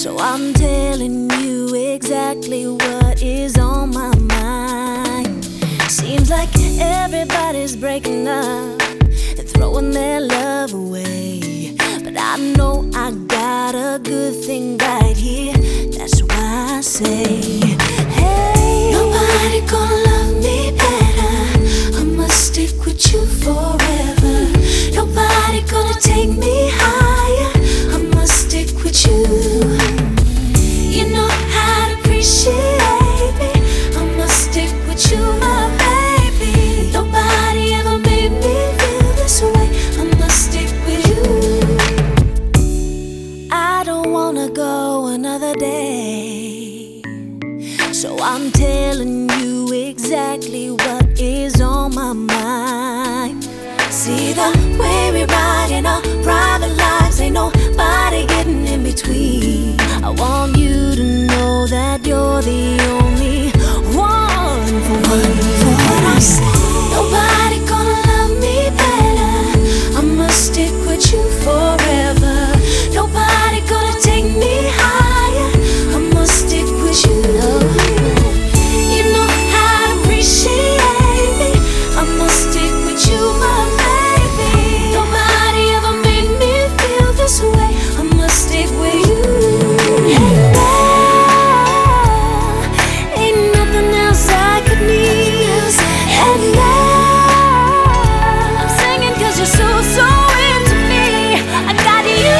So I'm telling you exactly what is on my mind. Seems like everybody's breaking up and throwing their love away, but I know I got a good thing right here. That's why I say, hey, nobody gonna love me better. I must stick with you forever. Nobody gonna take me higher. I must stick with you. You know how to appreciate me. I must stick with you, my baby. Nobody ever made me feel this way. I must stick with you. I don't wanna go another day, so I'm telling you exactly what is on my mind. See the way we ride in our private lives, ain't nobody getting in between. I want you to know that you're the only one for what I say. Nobody gonna love me better. I must stick with you forever. Nobody gonna take me higher. I must stick with you. You know how to appreciate me. I must stick with you, my baby. Nobody ever made me feel this way. I must stick with you. And now, ain't nothing else I could need. And now, I'm singing 'cause you're so, so into me. I got you.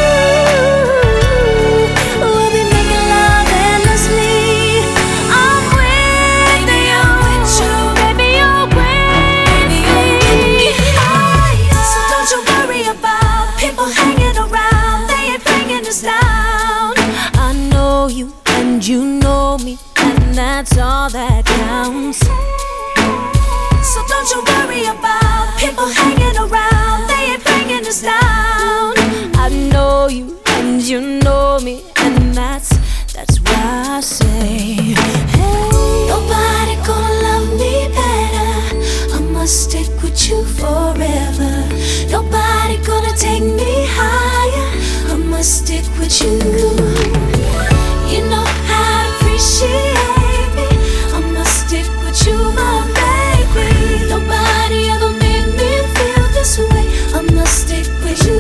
We'll be making love endlessly. I'm with you, baby, you're with me. So don't you worry about people hanging around. They ain't bringing us down. I know you and you know me, and that's all that counts. So don't you worry about people hanging around. They ain't bringing us down. I know you and you know me, and that's why I say, hey, nobody gonna love me better. I must stick with you forever. Nobody gonna take me higher. I must stick with you. You know how to appreciate me. I must stick with you, my baby. Nobody ever made me feel this way. I must stick with you.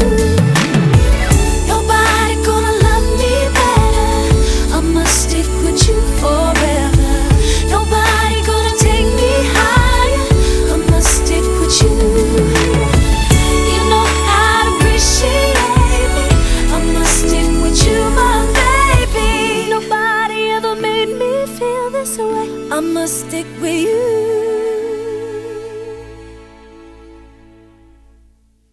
Nobody gonna love me better. I must stick with you forever. Nobody gonna take me higher. I must stick with you. You know how to appreciate me. I must stick with you, my baby. Nobody ever made me feel this way. I must stick with you.